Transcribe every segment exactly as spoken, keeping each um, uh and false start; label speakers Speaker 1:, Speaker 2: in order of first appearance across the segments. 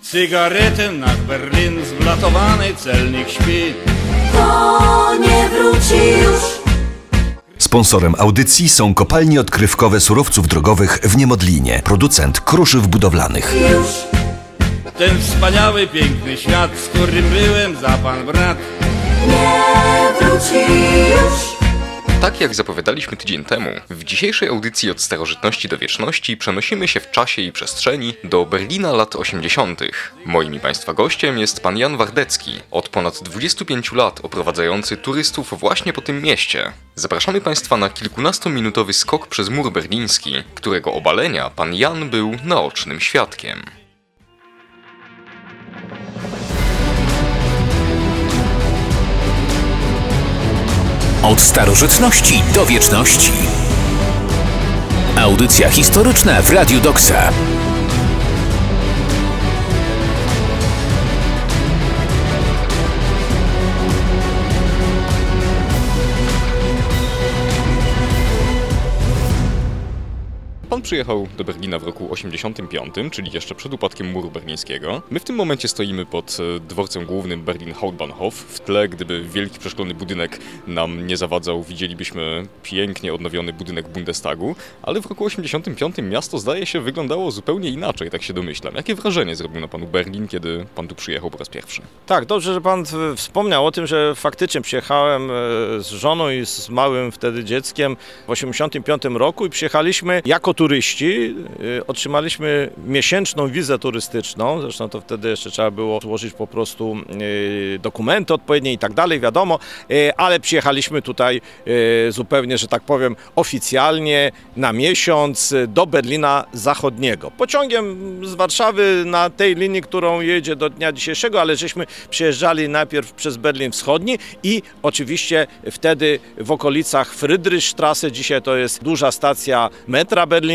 Speaker 1: Cygarety nad Berlin, zblatowany celnik śpi.
Speaker 2: To nie wróci już.
Speaker 3: Sponsorem audycji są kopalnie odkrywkowe surowców drogowych w Niemodlinie, producent kruszyw budowlanych.
Speaker 2: Już.
Speaker 1: Ten wspaniały, piękny świat, z którym byłem za pan brat.
Speaker 2: Nie wróci już.
Speaker 4: Tak jak zapowiadaliśmy tydzień temu, w dzisiejszej audycji Od starożytności do wieczności przenosimy się w czasie i przestrzeni do Berlina lat osiemdziesiątych. Moim i Państwa gościem jest pan Jan Wardecki, od ponad dwudziestu pięciu lat oprowadzający turystów właśnie po tym mieście. Zapraszamy Państwa na kilkunastominutowy skok przez mur berliński, którego obalenia pan Jan był naocznym świadkiem.
Speaker 5: Od starożytności do wieczności. Audycja historyczna w Radiu Doksa.
Speaker 4: Pan przyjechał do Berlina w roku osiemdziesiątym piątym, czyli jeszcze przed upadkiem muru berlińskiego. My w tym momencie stoimy pod dworcem głównym Berlin Hauptbahnhof. W tle, gdyby wielki przeszklony budynek nam nie zawadzał, widzielibyśmy pięknie odnowiony budynek Bundestagu, ale w roku osiemdziesiątym piątym miasto, zdaje się, wyglądało zupełnie inaczej, tak się domyślam. Jakie wrażenie zrobił na panu Berlin, kiedy pan tu przyjechał po raz pierwszy?
Speaker 6: Tak, dobrze, że pan wspomniał o tym, że faktycznie przyjechałem z żoną i z małym wtedy dzieckiem w osiemdziesiątym piątym roku i przyjechaliśmy jako turyści, otrzymaliśmy miesięczną wizę turystyczną, zresztą to wtedy jeszcze trzeba było złożyć po prostu dokumenty odpowiednie i tak dalej, wiadomo, ale przyjechaliśmy tutaj zupełnie, że tak powiem, oficjalnie na miesiąc do Berlina Zachodniego. Pociągiem z Warszawy na tej linii, którą jedzie do dnia dzisiejszego, ale żeśmy przyjeżdżali najpierw przez Berlin Wschodni i oczywiście wtedy w okolicach Friedrichstraße, dzisiaj to jest duża stacja metra berlińskiego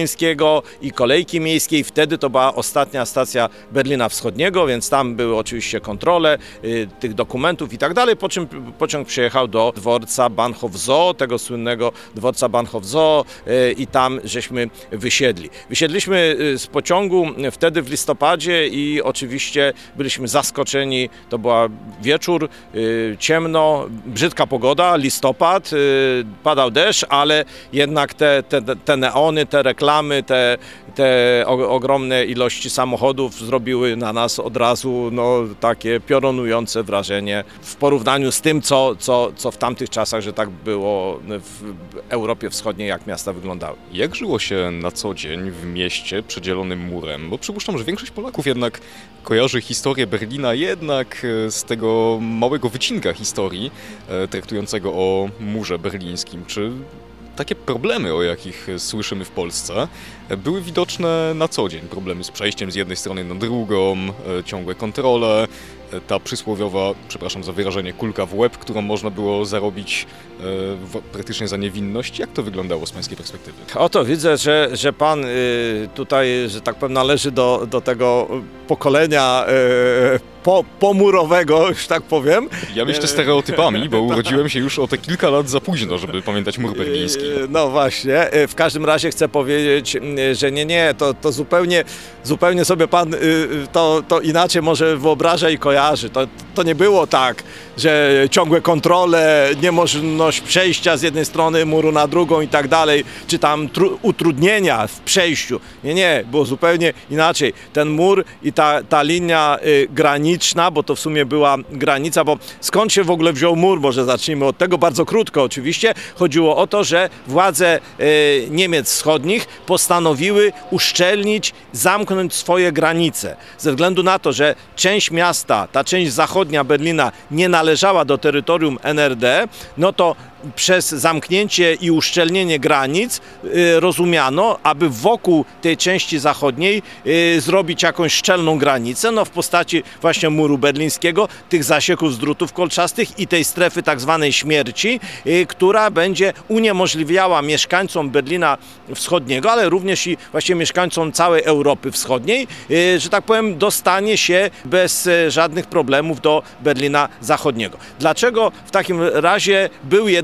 Speaker 6: i kolejki miejskiej. Wtedy to była ostatnia stacja Berlina Wschodniego, więc tam były oczywiście kontrole y, tych dokumentów i tak dalej, po czym pociąg przyjechał do dworca Bahnhof Zoo, tego słynnego dworca Bahnhof Zoo y, i tam żeśmy wysiedli. Wysiedliśmy y, z pociągu wtedy w listopadzie i oczywiście byliśmy zaskoczeni. To była wieczór, y, ciemno, brzydka pogoda, listopad, y, padał deszcz, ale jednak te, te, te neony, te reklamy, te, te ogromne ilości samochodów zrobiły na nas od razu no, takie piorunujące wrażenie w porównaniu z tym, co, co, co w tamtych czasach, że tak było w Europie Wschodniej, jak miasta wyglądały.
Speaker 4: Jak żyło się na co dzień w mieście przedzielonym murem? Bo przypuszczam, że większość Polaków jednak kojarzy historię Berlina jednak z tego małego wycinka historii traktującego o murze berlińskim. Czy takie problemy, o jakich słyszymy w Polsce, były widoczne na co dzień? Problemy z przejściem z jednej strony na drugą, ciągłe kontrole, ta przysłowiowa, przepraszam za wyrażenie, kulka w łeb, którą można było zarobić e, praktycznie za niewinność. Jak to wyglądało z pańskiej perspektywy?
Speaker 6: Oto widzę, że, że pan y, tutaj, że tak powiem, należy do, do tego pokolenia y, po, pomurowego, już tak powiem.
Speaker 4: Ja myślę stereotypami, bo urodziłem się już o te kilka lat za późno, żeby pamiętać mur berliński.
Speaker 6: No właśnie, w każdym razie chcę powiedzieć, że nie, nie, to, to zupełnie, zupełnie sobie pan to, to inaczej może wyobraża i kojarzy. To, to nie było tak, że ciągłe kontrole, niemożność przejścia z jednej strony muru na drugą i tak dalej, czy tam tru, utrudnienia w przejściu. Nie, nie, było zupełnie inaczej. Ten mur i ta, ta linia y, graniczna, bo to w sumie była granica, bo skąd się w ogóle wziął mur? Może zacznijmy od tego, bardzo krótko oczywiście. Chodziło o to, że władze y, Niemiec wschodnich postanowiły uszczelnić, zamknąć swoje granice. Ze względu na to, że część miasta, ta część zachodnia Berlina nie należała do terytorium N R D, no to przez zamknięcie i uszczelnienie granic y, rozumiano, aby wokół tej części zachodniej y, zrobić jakąś szczelną granicę, no w postaci właśnie muru berlińskiego, tych zasieków z drutów kolczastych i tej strefy tak zwanej śmierci, y, która będzie uniemożliwiała mieszkańcom Berlina Wschodniego, ale również i właśnie mieszkańcom całej Europy Wschodniej, y, że tak powiem, dostanie się bez y, żadnych problemów do Berlina Zachodniego. Dlaczego w takim razie był jednak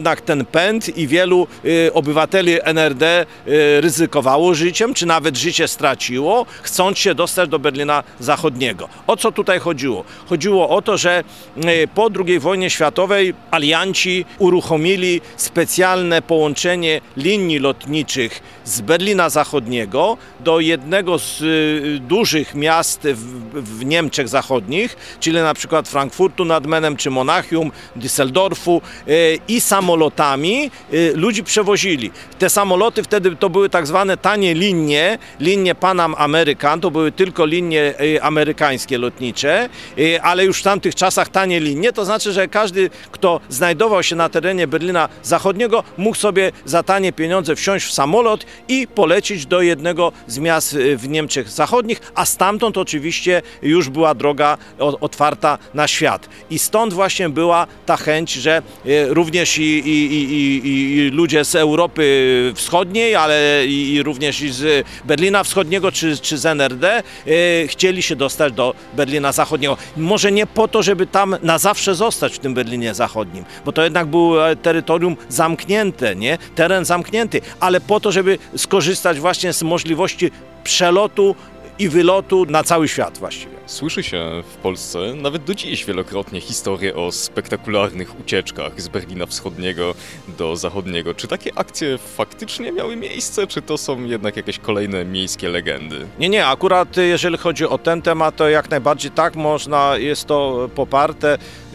Speaker 6: jednak ten pęd i wielu y, obywateli N R D y, ryzykowało życiem, czy nawet życie straciło, chcąc się dostać do Berlina Zachodniego. O co tutaj chodziło? Chodziło o to, że y, po drugiej wojnie światowej alianci uruchomili specjalne połączenie linii lotniczych z Berlina Zachodniego do jednego z y, dużych miast w, w Niemczech Zachodnich, czyli na przykład Frankfurtu nad Menem, czy Monachium, Düsseldorfu y, i samolotami y, ludzi przewozili. Te samoloty wtedy to były tak zwane tanie linie, linie Panam American, to były tylko linie y, amerykańskie lotnicze, y, ale już w tamtych czasach tanie linie, to znaczy, że każdy, kto znajdował się na terenie Berlina Zachodniego, mógł sobie za tanie pieniądze wsiąść w samolot i polecieć do jednego z miast w Niemczech Zachodnich, a stamtąd oczywiście już była droga otwarta na świat. I stąd właśnie była ta chęć, że również i, i, i, i ludzie z Europy Wschodniej, ale i również i z Berlina Wschodniego czy, czy z N R D chcieli się dostać do Berlina Zachodniego. Może nie po to, żeby tam na zawsze zostać w tym Berlinie Zachodnim, bo to jednak było terytorium zamknięte, nie? Teren zamknięty, ale po to, żeby skorzystać właśnie z możliwości przelotu i wylotu na cały świat właściwie.
Speaker 4: Słyszy się w Polsce nawet do dziś wielokrotnie historie o spektakularnych ucieczkach z Berlina Wschodniego do Zachodniego. Czy takie akcje faktycznie miały miejsce, czy to są jednak jakieś kolejne miejskie legendy?
Speaker 6: Nie, nie, akurat jeżeli chodzi o ten temat, to jak najbardziej tak można, jest to poparte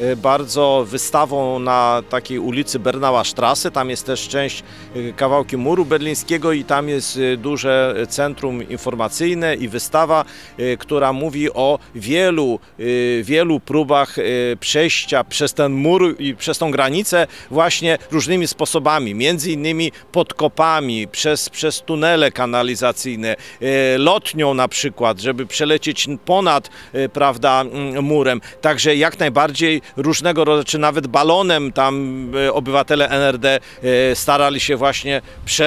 Speaker 6: bardzo wystawą na takiej ulicy Bernauer Straße, tam jest też część kawałki muru berlińskiego i tam jest duże centrum informacyjne i wystawa, która mówi o wielu, wielu próbach przejścia przez ten mur i przez tą granicę właśnie różnymi sposobami, między innymi podkopami, przez, przez tunele kanalizacyjne, lotnią na przykład, żeby przelecieć ponad, prawda, murem. Także jak najbardziej różnego rodzaju, czy nawet balonem tam obywatele N R D starali się właśnie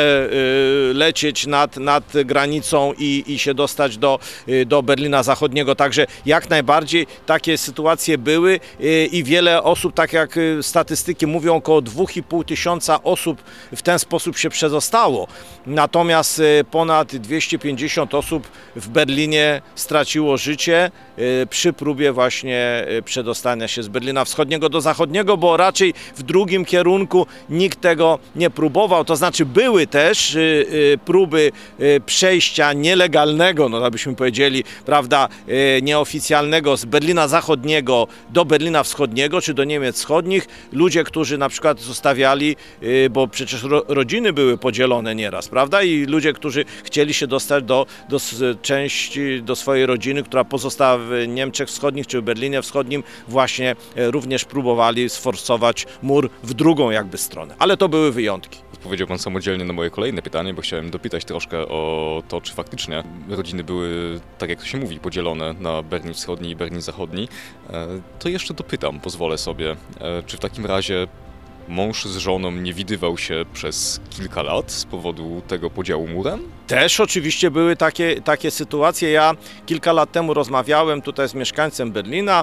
Speaker 6: przelecieć nad, nad granicą i, i się dostać do, do Berlina Zachodniego. Także jak najbardziej takie sytuacje były i wiele osób, tak jak statystyki mówią, około dwa i pół tysiąca osób w ten sposób się przedostało. Natomiast ponad dwieście pięćdziesiąt osób w Berlinie straciło życie przy próbie właśnie przedostania się z Berlina Wschodniego do Zachodniego, bo raczej w drugim kierunku nikt tego nie próbował. To znaczy były też próby przejścia nielegalnego, no abyśmy powiedzieli, prawda, nieoficjalnego z Berlina Zachodniego do Berlina Wschodniego czy do Niemiec Wschodnich. Ludzie, którzy na przykład zostawiali, bo przecież ro, rodziny były podzielone nieraz, prawda, i ludzie, którzy chcieli się dostać do, do części, do swojej rodziny, która pozostała w Niemczech Wschodnich czy w Berlinie Wschodnim, właśnie również próbowali sforsować mur w drugą jakby stronę. Ale to były wyjątki.
Speaker 4: Odpowiedział pan samodzielnie na moje kolejne pytanie, bo chciałem dopytać troszkę o to, czy faktycznie rodziny były, tak jak to się mówi, podzielone na Berlin Wschodni i Berlin Zachodni. To jeszcze dopytam, pozwolę sobie, czy w takim razie mąż z żoną nie widywał się przez kilka lat z powodu tego podziału murem?
Speaker 6: Też oczywiście były takie, takie sytuacje. Ja kilka lat temu rozmawiałem tutaj z mieszkańcem Berlina,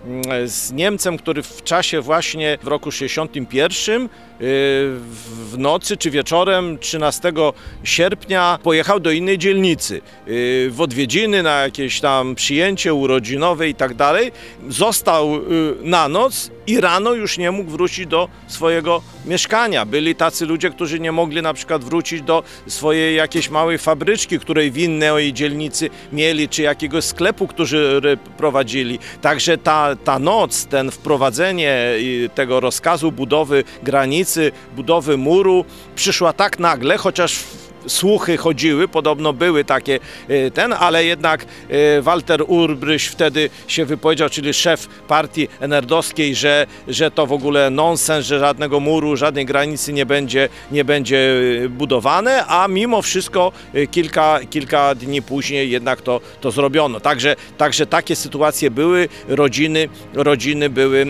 Speaker 6: z Niemcem, który w czasie właśnie w roku sześćdziesiątym pierwszym w nocy czy wieczorem trzynastego sierpnia pojechał do innej dzielnicy w odwiedziny, na jakieś tam przyjęcie urodzinowe i tak dalej. Został na noc i rano już nie mógł wrócić do swojego mieszkania. Byli tacy ludzie, którzy nie mogli na przykład wrócić do swojej jakiejś małej fabryczki, której w innej dzielnicy mieli, czy jakiegoś sklepu, który prowadzili. Także ta, ta noc, ten wprowadzenie tego rozkazu budowy granicy, budowy muru przyszła tak nagle, chociaż słuchy chodziły, podobno były takie ten, ale jednak Walter Ulbricht wtedy się wypowiedział, czyli szef partii en er dowskiej, że, że to w ogóle nonsens, że żadnego muru, żadnej granicy nie będzie, nie będzie budowane, a mimo wszystko kilka, kilka dni później jednak to, to zrobiono. Także, także takie sytuacje były, rodziny, rodziny były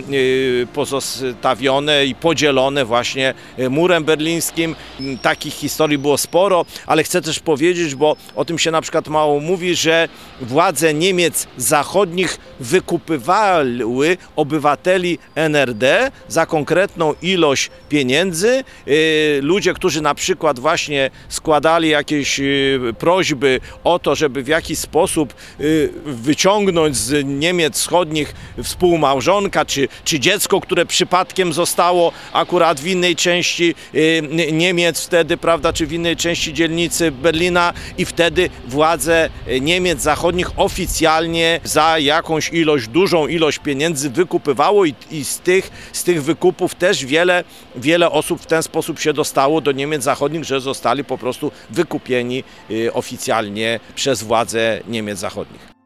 Speaker 6: pozostawione i podzielone właśnie murem berlińskim. Takich historii było sporo. tego, ale chcę też powiedzieć, bo o tym się na przykład mało mówi, że władze Niemiec zachodnich wykupywały obywateli N R D za konkretną ilość pieniędzy. Ludzie, którzy na przykład właśnie składali jakieś prośby o to, żeby w jakiś sposób wyciągnąć z Niemiec wschodnich współmałżonka, czy, czy dziecko, które przypadkiem zostało akurat w innej części Niemiec wtedy, prawda, czy w innej części dzielnicy Berlina, i wtedy władze Niemiec zachodnich oficjalnie za jakąś ilość, dużą ilość pieniędzy wykupywało i, i z, tych, z tych wykupów też wiele, wiele osób w ten sposób się dostało do Niemiec zachodnich, że zostali po prostu wykupieni oficjalnie przez władze Niemiec zachodnich.